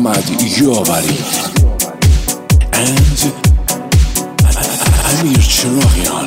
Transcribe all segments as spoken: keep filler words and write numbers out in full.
محمد یاوری and امیر چراغیان.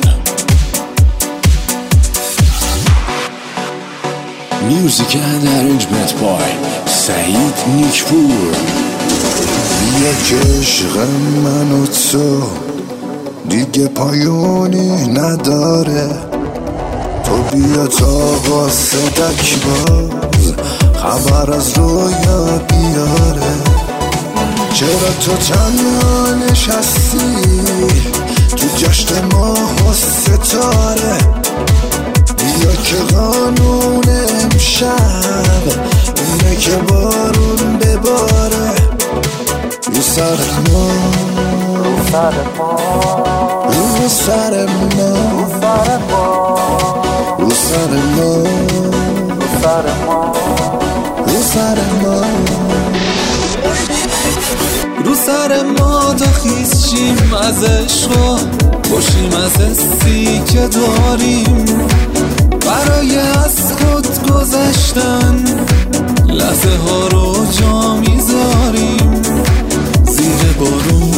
Music and arrangement by سعید نیکپور. یک عشق من و تو دیگه پایونی نداره، تو بیا تا قاصدک باز خبر از رویا بیاره. چرا تو تنها نشستی تو جشن ماه و ستاره؟ بیا که قانون امشب اینه که بارون بباره رو سر ما، رو سر ما، رو سر ما، رو سر ما، رو سر ما، رو سر ما تا خیز شیم از عشقا، باشیم از حسی که داریم، برای از خود گذشتن لحظه ها رو جا میذاریم. زیر بارون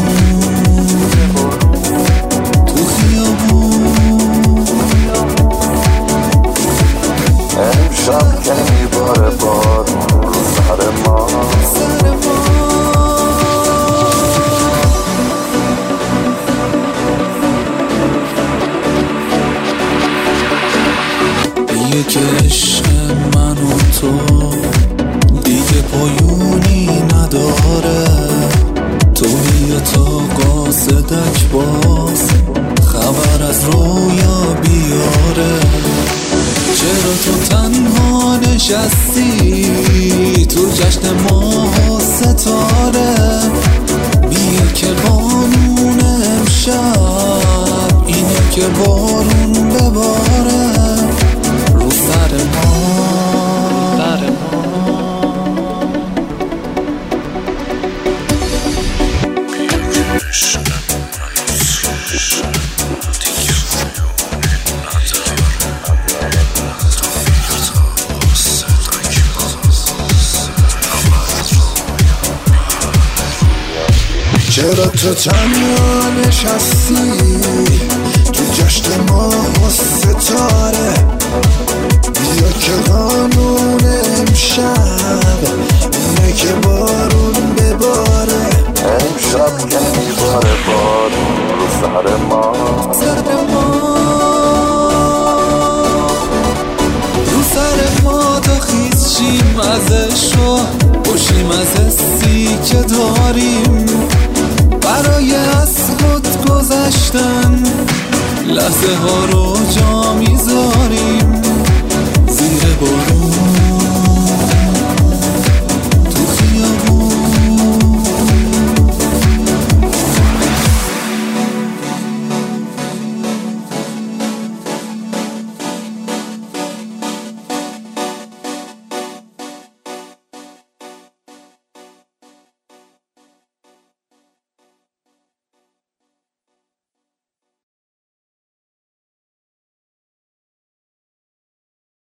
تو خیابون امشب که میباره بارون رو سر ما، سر ما. یک عشق من و تو دیگه پایونی نداره، تو بیا تا قاصدک باز خبر از رویا بیاره. چرا تو تنها نشستی تو جشن ماه و ستاره؟ بیا که قانون امشب اینه که بارون بباره رو سر ما، سر ما. چرا تو تنها نشستی تو جشن ماه و ستاره؟ بیا که قانون امشب اینه که بارون بباره. امشب که میباره بارون رو سر ما، سر ما، رو سر ما تا خیز شیم از عشقا، باشیم از حسی که داریم، برای از خود گذشتن لحظه ها رو جا